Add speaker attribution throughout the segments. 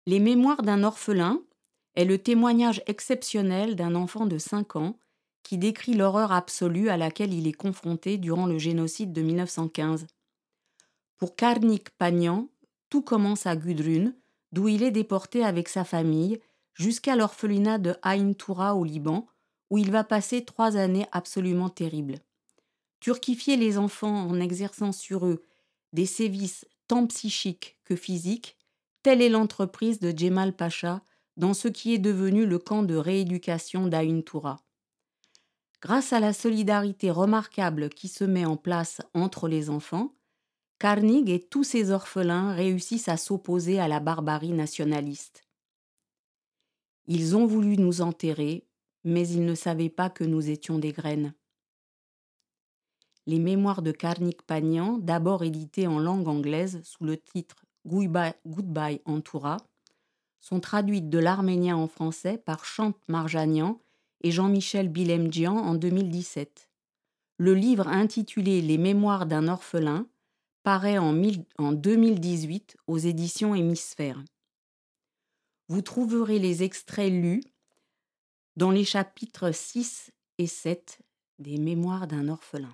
Speaker 1: Les mémoires d'un orphelin est le témoignage exceptionnel d'un enfant de 5 ans qui décrit l'horreur absolue à laquelle il est confronté durant le génocide de 1915. Pour Karnik Pagnan, tout commence à Gudrun, d'où il est déporté avec sa famille, jusqu'à l'orphelinat de Ain Toura au Liban, où il va passer 3 années absolument terribles. Turquifier les enfants en exerçant sur eux des sévices tant psychiques que physiques, telle est l'entreprise de Djemal Pacha dans ce qui est devenu le camp de rééducation d'Ain Toura. Grâce à la solidarité remarquable qui se met en place entre les enfants, Karnig et tous ses orphelins réussissent à s'opposer à la barbarie nationaliste. Ils ont voulu nous enterrer, mais ils ne savaient pas que nous étions des graines. Les mémoires de Karnik Pagnan, d'abord éditées en langue anglaise sous le titre Goodbye Antoura, sont traduites de l'arménien en français par Chant Marjanian et Jean-Michel Bilemdjian en 2017. Le livre intitulé Les mémoires d'un orphelin paraît en 2018 aux éditions Hémisphère. Vous trouverez les extraits lus dans les chapitres 6 et 7 des Mémoires d'un orphelin.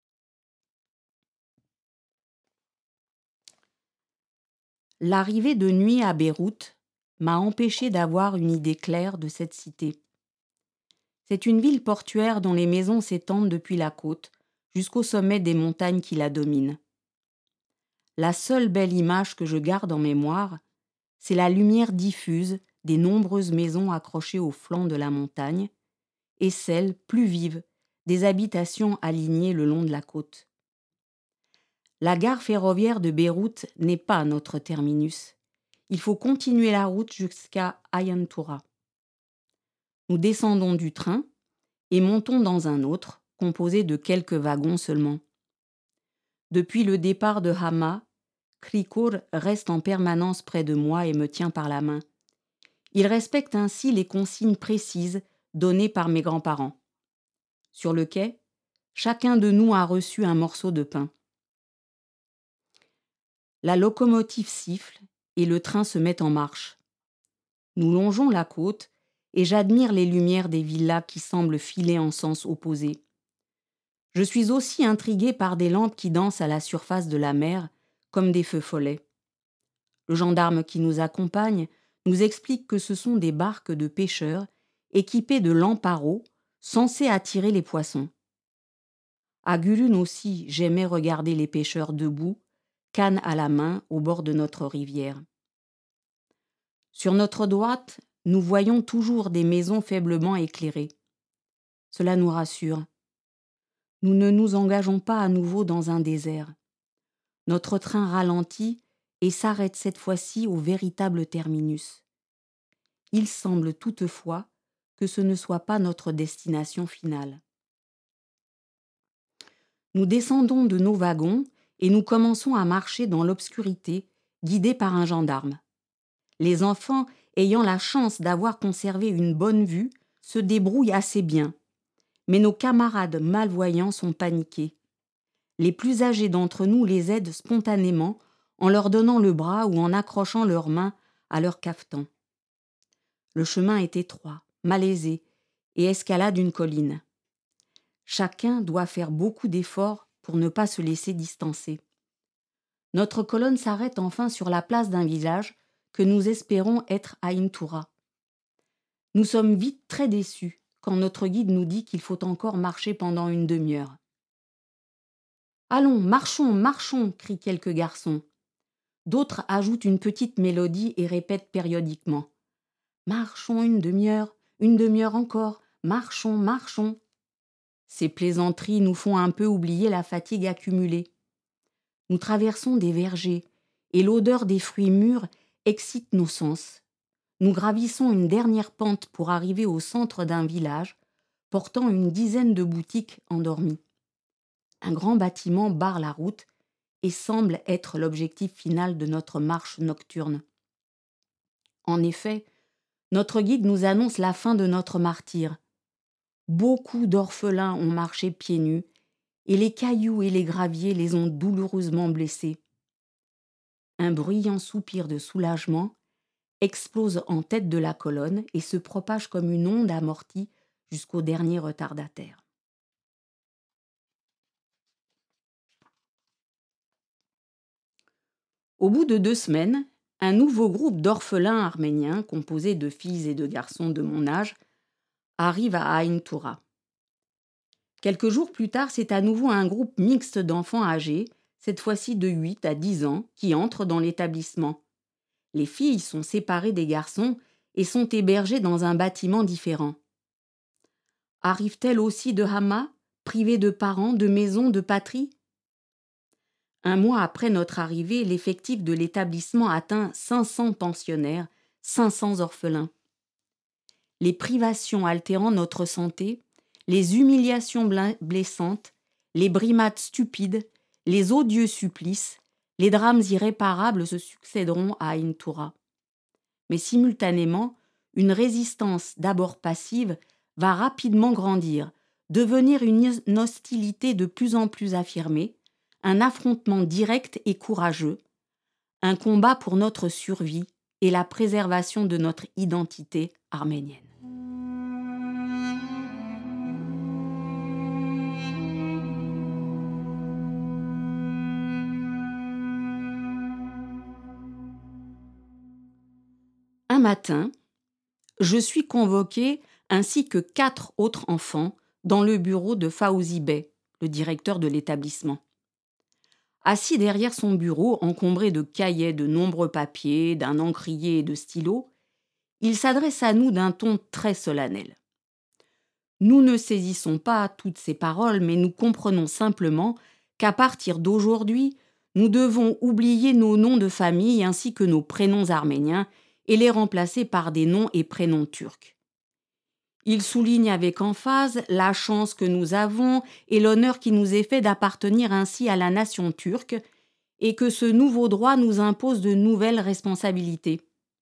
Speaker 1: L'arrivée de nuit à Beyrouth m'a empêché d'avoir une idée claire de cette cité. C'est une ville portuaire dont les maisons s'étendent depuis la côte jusqu'au sommet des montagnes qui la dominent. La seule belle image que je garde en mémoire, c'est la lumière diffuse des nombreuses maisons accrochées au flanc de la montagne et celle, plus vive, des habitations alignées le long de la côte. La gare ferroviaire de Beyrouth n'est pas notre terminus. Il faut continuer la route jusqu'à Ain Toura. Nous descendons du train et montons dans un autre, composé de quelques wagons seulement. Depuis le départ de Hama, Krikour reste en permanence près de moi et me tient par la main. Il respecte ainsi les consignes précises données par mes grands-parents. Sur le quai, chacun de nous a reçu un morceau de pain. La locomotive siffle et le train se met en marche. Nous longeons la côte et j'admire les lumières des villas qui semblent filer en sens opposé. Je suis aussi intriguée par des lampes qui dansent à la surface de la mer comme des feux follets. Le gendarme qui nous accompagne nous explique que ce sont des barques de pêcheurs équipées de lampes à eau censées attirer les poissons. À Gulun aussi, j'aimais regarder les pêcheurs debout, canne à la main, au bord de notre rivière. Sur notre droite, nous voyons toujours des maisons faiblement éclairées. Cela nous rassure. Nous ne nous engageons pas à nouveau dans un désert. Notre train ralentit et s'arrête cette fois-ci au véritable terminus. Il semble toutefois que ce ne soit pas notre destination finale. Nous descendons de nos wagons et nous commençons à marcher dans l'obscurité, guidés par un gendarme. Les enfants, ayant la chance d'avoir conservé une bonne vue, se débrouillent assez bien. Mais nos camarades malvoyants sont paniqués. Les plus âgés d'entre nous les aident spontanément en leur donnant le bras ou en accrochant leurs mains à leur cafetan. Le chemin est étroit, malaisé et escalade une colline. Chacun doit faire beaucoup d'efforts pour ne pas se laisser distancer. Notre colonne s'arrête enfin sur la place d'un village que nous espérons être Ain Toura. Nous sommes vite très déçus quand notre guide nous dit qu'il faut encore marcher pendant une demi-heure. « Allons, marchons, marchons !» crient quelques garçons. D'autres ajoutent une petite mélodie et répètent périodiquement. « Marchons une demi-heure encore, marchons, marchons !» Ces plaisanteries nous font un peu oublier la fatigue accumulée. Nous traversons des vergers et l'odeur des fruits mûrs excite nos sens. Nous gravissons une dernière pente pour arriver au centre d'un village portant une dizaine de boutiques endormies. Un grand bâtiment barre la route et semble être l'objectif final de notre marche nocturne. En effet, notre guide nous annonce la fin de notre martyre. Beaucoup d'orphelins ont marché pieds nus et les cailloux et les graviers les ont douloureusement blessés. Un bruyant soupir de soulagement explose en tête de la colonne et se propage comme une onde amortie jusqu'au dernier retardataire. Au bout de 2 semaines, un nouveau groupe d'orphelins arméniens, composé de filles et de garçons de mon âge, arrive à Ain Toura. Quelques jours plus tard, c'est à nouveau un groupe mixte d'enfants âgés, cette fois-ci de 8 à 10 ans, qui entrent dans l'établissement. Les filles sont séparées des garçons et sont hébergées dans un bâtiment différent. Arrivent-elles aussi de Hama, privées de parents, de maison, de patrie ? Un mois après notre arrivée, l'effectif de l'établissement atteint 500 pensionnaires, 500 orphelins. Les privations altérant notre santé, les humiliations blessantes, les brimades stupides, les odieux supplices, les drames irréparables se succéderont à Ain Toura. Mais simultanément, une résistance d'abord passive va rapidement grandir, devenir une hostilité de plus en plus affirmée, un affrontement direct et courageux, un combat pour notre survie et la préservation de notre identité arménienne. Un matin, je suis convoquée ainsi que 4 autres enfants dans le bureau de Fawzi Bey, le directeur de l'établissement. Assis derrière son bureau, encombré de cahiers, de nombreux papiers, d'un encrier et de stylos, il s'adresse à nous d'un ton très solennel. Nous ne saisissons pas toutes ces paroles, mais nous comprenons simplement qu'à partir d'aujourd'hui, nous devons oublier nos noms de famille ainsi que nos prénoms arméniens et les remplacer par des noms et prénoms turcs. Il souligne avec emphase la chance que nous avons et l'honneur qui nous est fait d'appartenir ainsi à la nation turque et que ce nouveau droit nous impose de nouvelles responsabilités.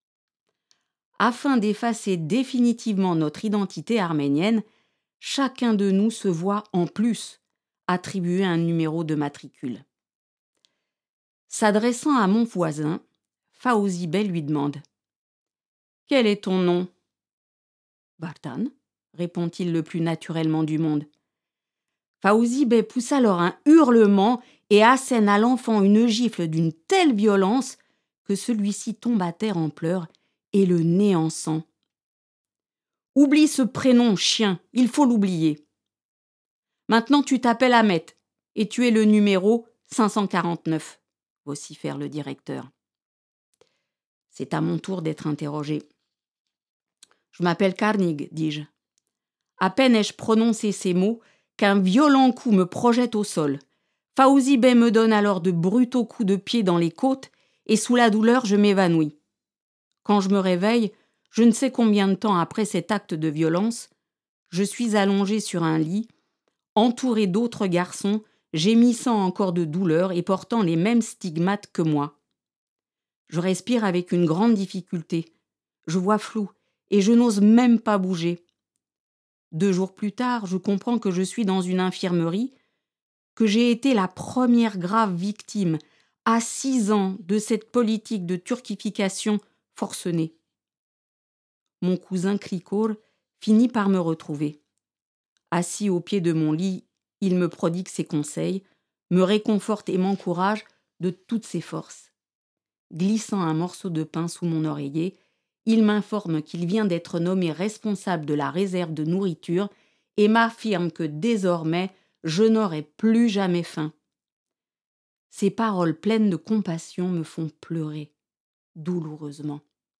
Speaker 1: Afin d'effacer définitivement notre identité arménienne, chacun de nous se voit en plus attribuer un numéro de matricule. S'adressant à mon voisin, Fawzi Bey lui demande « Quel est ton nom ?» « Bartan », répond-il le plus naturellement du monde. Fawzi Bey pousse alors un hurlement et assène à l'enfant une gifle d'une telle violence que celui-ci tombe à terre en pleurs et le nez en sang. « Oublie ce prénom, chien, il faut l'oublier. Maintenant tu t'appelles Ahmet et tu es le numéro 549, vocifère le directeur. C'est à mon tour d'être interrogé. Je m'appelle Karnig, dis-je. À peine ai-je prononcé ces mots qu'un violent coup me projette au sol. Fawzi Bey me donne alors de brutaux coups de pied dans les côtes et sous la douleur, je m'évanouis. Quand je me réveille, je ne sais combien de temps après cet acte de violence, je suis allongé sur un lit, entouré d'autres garçons, gémissant encore de douleur et portant les mêmes stigmates que moi. Je respire avec une grande difficulté. Je vois flou et je n'ose même pas bouger. 2 jours plus tard, je comprends que je suis dans une infirmerie, que j'ai été la première grave victime, à 6 ans, de cette politique de turquification forcenée. Mon cousin Krikor finit par me retrouver. Assis au pied de mon lit, il me prodigue ses conseils, me réconforte et m'encourage de toutes ses forces. Glissant un morceau de pain sous mon oreiller, il m'informe qu'il vient d'être nommé responsable de la réserve de nourriture et m'affirme que désormais, je n'aurai plus jamais faim. Ces paroles pleines de compassion me font pleurer, douloureusement.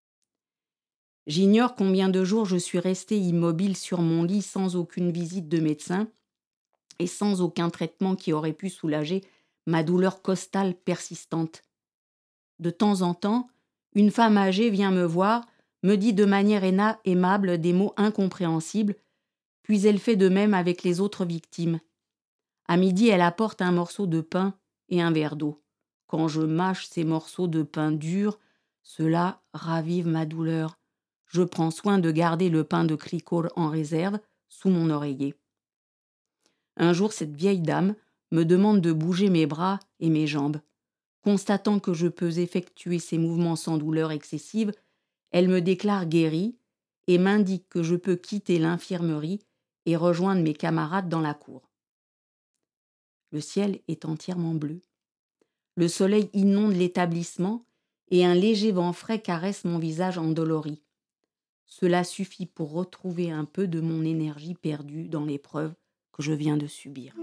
Speaker 1: J'ignore combien de jours je suis restée immobile sur mon lit sans aucune visite de médecin et sans aucun traitement qui aurait pu soulager ma douleur costale persistante. De temps en temps, une femme âgée vient me voir, me dit de manière aimable des mots incompréhensibles, puis elle fait de même avec les autres victimes. À midi, elle apporte un morceau de pain et un verre d'eau. Quand je mâche ces morceaux de pain dur, cela ravive ma douleur. Je prends soin de garder le pain de Krikor en réserve sous mon oreiller. Un jour, cette vieille dame me demande de bouger mes bras et mes jambes. Constatant que je peux effectuer ces mouvements sans douleur excessive, Elle me déclare guérie et m'indique que je peux quitter l'infirmerie et rejoindre mes camarades dans la cour. Le ciel est entièrement bleu. Le soleil inonde l'établissement et un léger vent frais caresse mon visage endolori. Cela suffit pour retrouver un peu de mon énergie perdue dans l'épreuve que je viens de subir.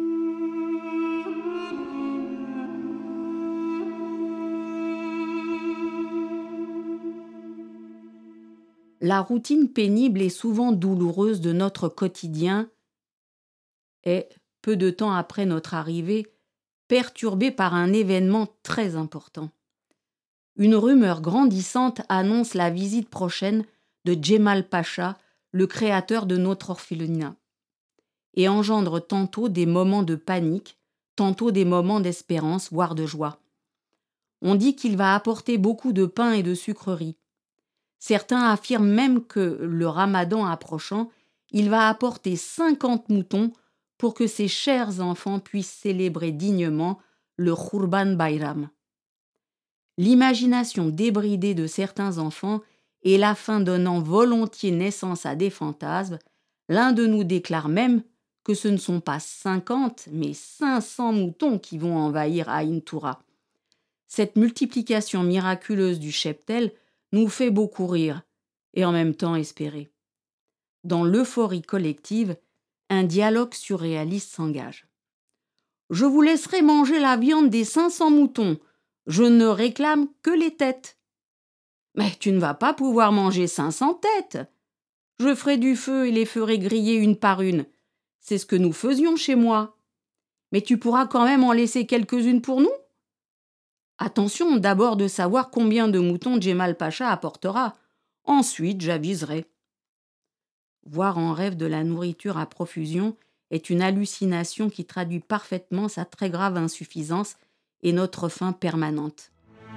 Speaker 1: La routine pénible et souvent douloureuse de notre quotidien est, peu de temps après notre arrivée, perturbée par un événement très important. Une rumeur grandissante annonce la visite prochaine de Djemal Pacha, le créateur de notre orphelinat, et engendre tantôt des moments de panique, tantôt des moments d'espérance, voire de joie. On dit qu'il va apporter beaucoup de pain et de sucreries. Certains affirment même que, le ramadan approchant, il va apporter 50 moutons pour que ses chers enfants puissent célébrer dignement le Khurban Bayram. L'imagination débridée de certains enfants et la faim donnant volontiers naissance à des fantasmes, l'un de nous déclare même que ce ne sont pas 50, mais 500 moutons qui vont envahir Aïn Toura. Cette multiplication miraculeuse du cheptel nous fait beaucoup rire et en même temps espérer. Dans l'euphorie collective, un dialogue surréaliste s'engage. « Je vous laisserai manger la viande des 500 moutons. Je ne réclame que les têtes. » « Mais tu ne vas pas pouvoir manger 500 têtes. Je ferai du feu et les ferai griller une par une. C'est ce que nous faisions chez moi. Mais tu pourras quand même en laisser quelques-unes pour nous ? Attention d'abord de savoir combien de moutons Djemal Pacha apportera. Ensuite, j'aviserai. » Voir en rêve de la nourriture à profusion est une hallucination qui traduit parfaitement sa très grave insuffisance et notre faim permanente.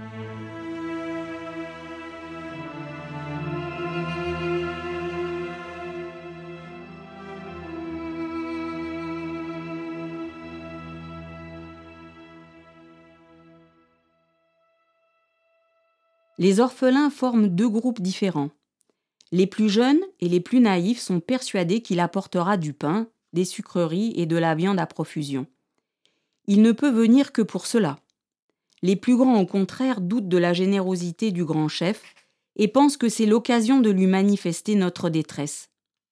Speaker 1: Les orphelins forment deux groupes différents. Les plus jeunes et les plus naïfs sont persuadés qu'il apportera du pain, des sucreries et de la viande à profusion. Il ne peut venir que pour cela. Les plus grands, au contraire, doutent de la générosité du grand chef et pensent que c'est l'occasion de lui manifester notre détresse.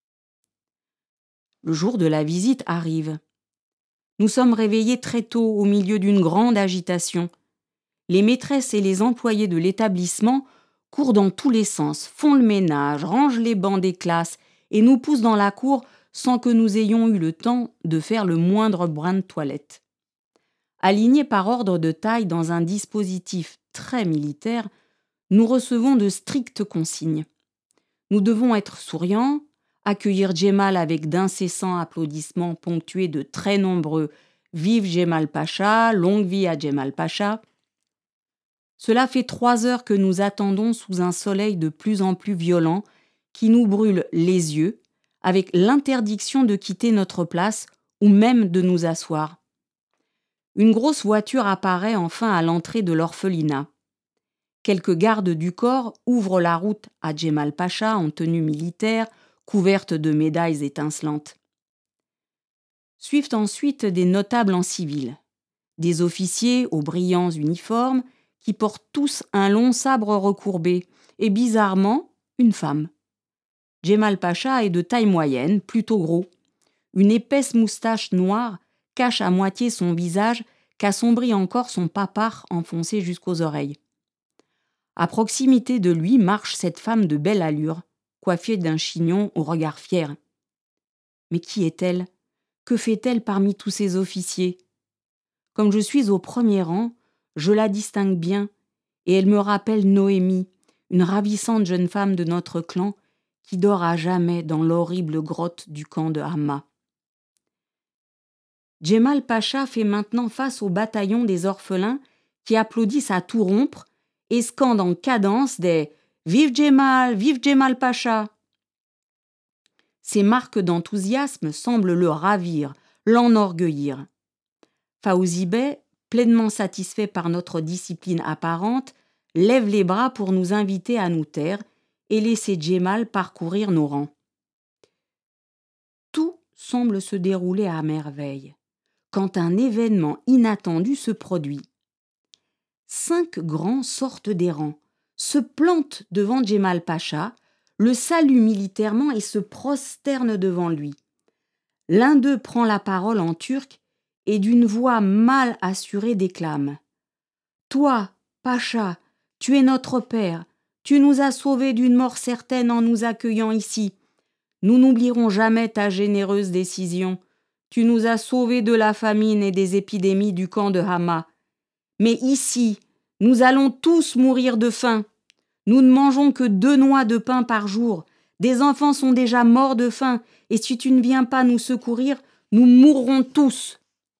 Speaker 1: Le jour de la visite arrive. Nous sommes réveillés très tôt au milieu d'une grande agitation. Les maîtresses et les employés de l'établissement courent dans tous les sens, font le ménage, rangent les bancs des classes et nous poussent dans la cour sans que nous ayons eu le temps de faire le moindre brin de toilette. Alignés par ordre de taille dans un dispositif très militaire, nous recevons de strictes consignes. Nous devons être souriants, accueillir Djemal avec d'incessants applaudissements ponctués de très nombreux « Vive Djemal Pacha, longue vie à Djemal Pacha ». Cela fait 3 heures que nous attendons sous un soleil de plus en plus violent qui nous brûle les yeux, avec l'interdiction de quitter notre place ou même de nous asseoir. Une grosse voiture apparaît enfin à l'entrée de l'orphelinat. Quelques gardes du corps ouvrent la route à Djemal Pacha en tenue militaire, couverte de médailles étincelantes. Suivent ensuite des notables en civil, des officiers aux brillants uniformes qui portent tous un long sabre recourbé, et bizarrement, une femme. Djemal Pacha est de taille moyenne, plutôt gros. Une épaisse moustache noire cache à moitié son visage qu'assombrit encore son papard enfoncé jusqu'aux oreilles. À proximité de lui marche cette femme de belle allure, coiffée d'un chignon au regard fier. Mais qui est-elle ? Que fait-elle parmi tous ces officiers ? Comme je suis au premier rang, je la distingue bien, et elle me rappelle Noémie, une ravissante jeune femme de notre clan qui dort à jamais dans l'horrible grotte du camp de Hamma. Djemal Pacha fait maintenant face au bataillon des orphelins qui applaudissent à tout rompre et scandent en cadence des « Vive Djemal Pacha !» Ces marques d'enthousiasme semblent le ravir, l'enorgueillir. Fawzi Bey, pleinement satisfait par notre discipline apparente, lève les bras pour nous inviter à nous taire et laisser Djemal parcourir nos rangs. Tout semble se dérouler à merveille, quand un événement inattendu se produit. 5 grands sortent des rangs, se plantent devant Djemal Pacha, le saluent militairement et se prosternent devant lui. L'un d'eux prend la parole en turc et d'une voix mal assurée déclame « Toi, Pacha, tu es notre père, tu nous as sauvés d'une mort certaine en nous accueillant ici. Nous n'oublierons jamais ta généreuse décision. Tu nous as sauvés de la famine et des épidémies du camp de Hama. Mais ici, nous allons tous mourir de faim. Nous ne mangeons que 2 noix de pain par jour. Des enfants sont déjà morts de faim, et si tu ne viens pas nous secourir, nous mourrons tous. »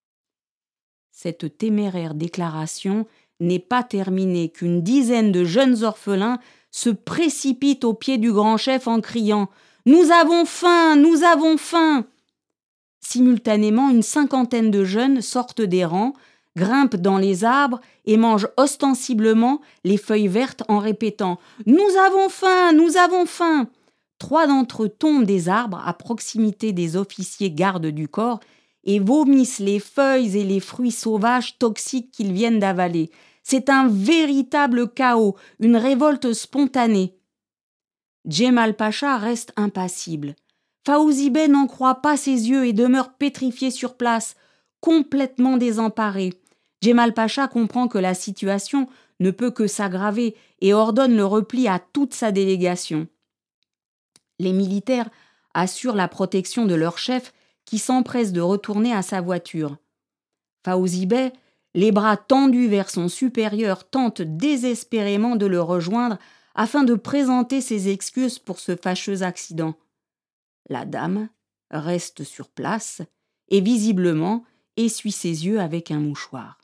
Speaker 1: Cette téméraire déclaration n'est pas terminée qu'une dizaine de jeunes orphelins se précipitent aux pieds du grand chef en criant « Nous avons faim, nous avons faim !» Simultanément, une 50aine de jeunes sortent des rangs, grimpent dans les arbres et mangent ostensiblement les feuilles vertes en répétant « Nous avons faim, nous avons faim !» 3 d'entre eux tombent des arbres à proximité des officiers gardes du corps et vomissent les feuilles et les fruits sauvages toxiques qu'ils viennent d'avaler. C'est un véritable chaos, une révolte spontanée. Djemal Pacha reste impassible. Fawzi Bey n'en croit pas ses yeux et demeure pétrifié sur place, complètement désemparé. Djemal Pacha comprend que la situation ne peut que s'aggraver et ordonne le repli à toute sa délégation. Les militaires assurent la protection de leur chef qui s'empresse de retourner à sa voiture. Fawzi Bey, les bras tendus vers son supérieur, tente désespérément de le rejoindre afin de présenter ses excuses pour ce fâcheux accident. La dame reste sur place et visiblement essuie ses yeux avec un mouchoir.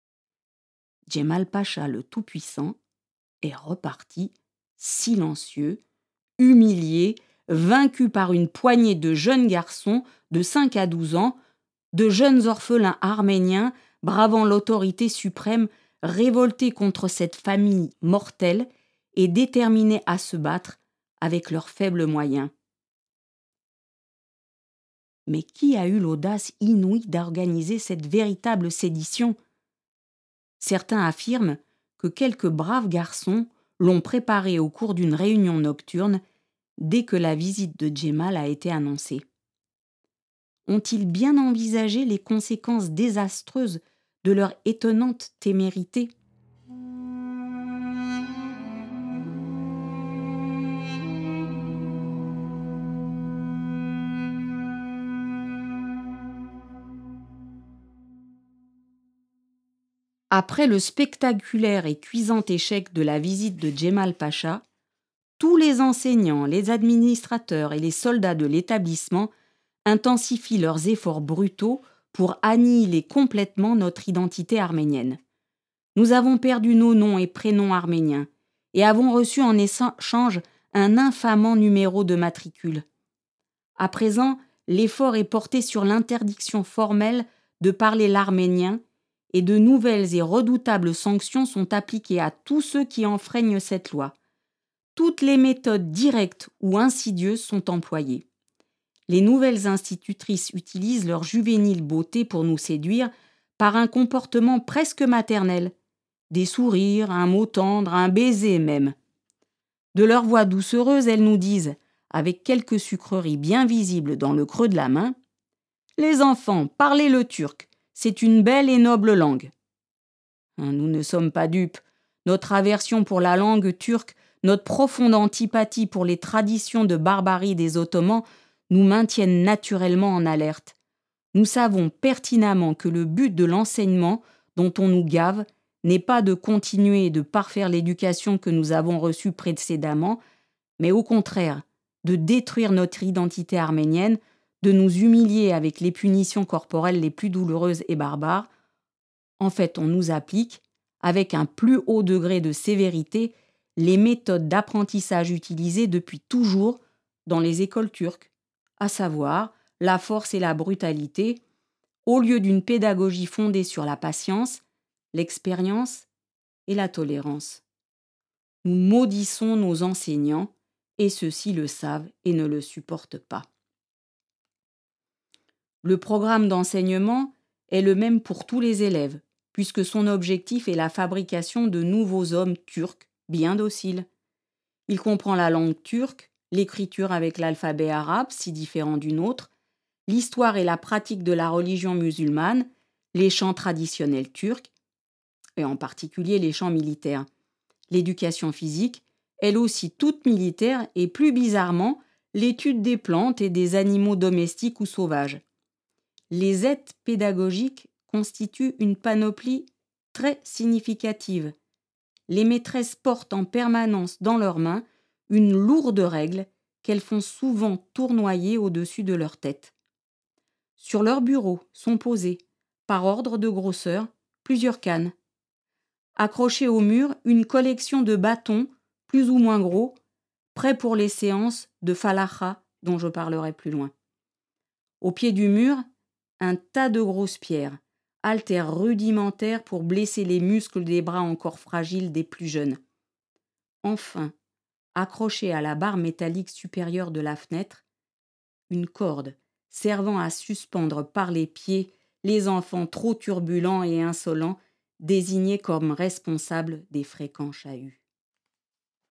Speaker 1: Djemal Pacha le Tout-Puissant est reparti, silencieux, humilié, vaincu par une poignée de jeunes garçons de 5 à 12 ans, de jeunes orphelins arméniens bravant l'autorité suprême, révoltés contre cette famille mortelle et déterminés à se battre avec leurs faibles moyens. Mais qui a eu l'audace inouïe d'organiser cette véritable sédition ? Certains affirment que quelques braves garçons l'ont préparée au cours d'une réunion nocturne dès que la visite de Djemal a été annoncée. Ont-ils bien envisagé les conséquences désastreuses de leur étonnante témérité ? Après le spectaculaire et cuisant échec de la visite de Djemal Pacha, tous les enseignants, les administrateurs et les soldats de l'établissement intensifient leurs efforts brutaux pour annihiler complètement notre identité arménienne. Nous avons perdu nos noms et prénoms arméniens et avons reçu en échange un infamant numéro de matricule. À présent, l'effort est porté sur l'interdiction formelle de parler l'arménien et de nouvelles et redoutables sanctions sont appliquées à tous ceux qui enfreignent cette loi. Toutes les méthodes directes ou insidieuses sont employées. Les nouvelles institutrices utilisent leur juvénile beauté pour nous séduire par un comportement presque maternel, des sourires, un mot tendre, un baiser même. De leur voix doucereuse, elles nous disent, avec quelques sucreries bien visibles dans le creux de la main, « Les enfants, parlez le turc, c'est une belle et noble langue. » Nous ne sommes pas dupes. Notre aversion pour la langue turque, notre profonde antipathie pour les traditions de barbarie des Ottomans nous maintiennent naturellement en alerte. Nous savons pertinemment que le but de l'enseignement dont on nous gave n'est pas de continuer et de parfaire l'éducation que nous avons reçue précédemment, mais au contraire, de détruire notre identité arménienne, de nous humilier avec les punitions corporelles les plus douloureuses et barbares. En fait, on nous applique, avec un plus haut degré de sévérité, les méthodes d'apprentissage utilisées depuis toujours dans les écoles turques, à savoir la force et la brutalité, au lieu d'une pédagogie fondée sur la patience, l'expérience et la tolérance. Nous maudissons nos enseignants et ceux-ci le savent et ne le supportent pas. Le programme d'enseignement est le même pour tous les élèves, puisque son objectif est la fabrication de nouveaux hommes turcs bien dociles. Il comprend la langue turque, l'écriture avec l'alphabet arabe, si différent du nôtre, l'histoire et la pratique de la religion musulmane, les chants traditionnels turcs, et en particulier les chants militaires. L'éducation physique, elle aussi toute militaire, et plus bizarrement, l'étude des plantes et des animaux domestiques ou sauvages. Les aides pédagogiques constituent une panoplie très significative. Les maîtresses portent en permanence dans leurs mains une lourde règle qu'elles font souvent tournoyer au-dessus de leur tête. Sur leur bureau sont posées, par ordre de grosseur, plusieurs cannes. Accrochée au mur, une collection de bâtons, plus ou moins gros, prêts pour les séances de falacha dont je parlerai plus loin. Au pied du mur, un tas de grosses pierres, haltères rudimentaires pour blesser les muscles des bras encore fragiles des plus jeunes. Enfin, accrochée à la barre métallique supérieure de la fenêtre, une corde servant à suspendre par les pieds les enfants trop turbulents et insolents désignés comme responsables des fréquents chahuts.